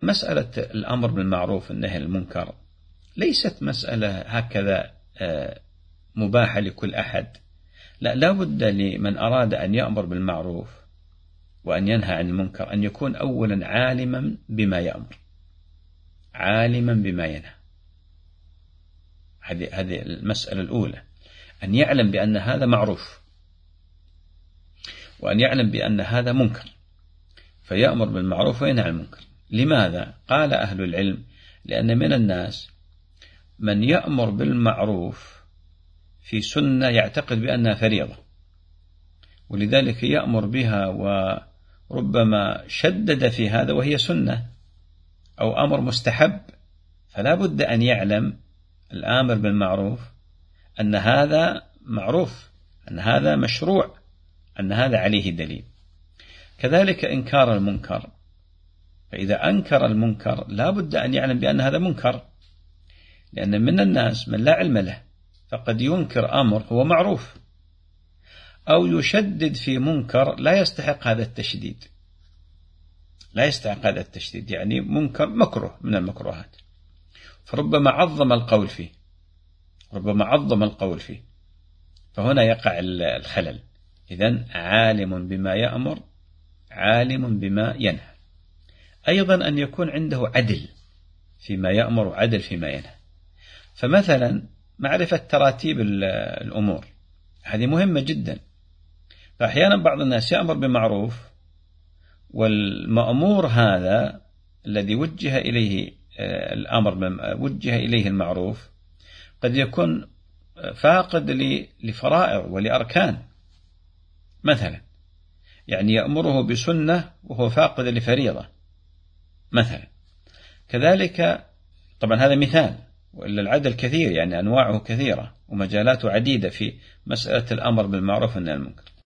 مسألة الأمر بالمعروف والنهي عن المنكر ليست مسألة هكذا مباحة لكل أحد، لا بد لمن أراد أن يأمر بالمعروف وأن ينهى عن المنكر أن يكون أولا عالما بما يأمر، عالما بما ينهى. هذه المسألة الأولى، أن يعلم بأن هذا معروف وأن يعلم بأن هذا منكر فيأمر بالمعروف وينهى عن المنكر. لماذا؟ قال أهل العلم لأن من الناس من يأمر بالمعروف في سنة يعتقد بأنها فريضة، ولذلك يأمر بها وربما شدد في هذا وهي سنة أو أمر مستحب، فلا بد أن يعلم الآمر بالمعروف أن هذا معروف، أن هذا مشروع، أن هذا عليه دليل. كذلك إنكار المنكر، فإذا أنكر المنكر لا بد أن يعلم بأن هذا منكر، لأن من الناس من لا علم له فقد ينكر أمر هو معروف أو يشدد في منكر لا يستحق هذا التشديد، لا يستحق هذا التشديد، يعني منكر مكروه من المكروهات، فربما عظم القول فيه، ربما عظم القول فيه، فهنا يقع الخلل. إذن عالم بما يأمر عالم بما ينهى. أيضا أن يكون عنده عدل فيما يأمر وعدل فيما ينهى. فمثلا معرفة تراتيب الأمور هذه مهمة جدا، فأحيانا بعض الناس يأمر بمعروف والمأمور هذا الذي وجه إليه الأمر وجه إليه المعروف قد يكون فاقد لفرائض ولأركان، مثلا يعني يأمره بسنة وهو فاقد لفريضة مثلا. كذلك طبعا هذا مثال، وإلا العدل كثير، يعني أنواعه كثيرة ومجالاته عديدة في مسألة الأمر بالمعروف والنهي عن المنكر.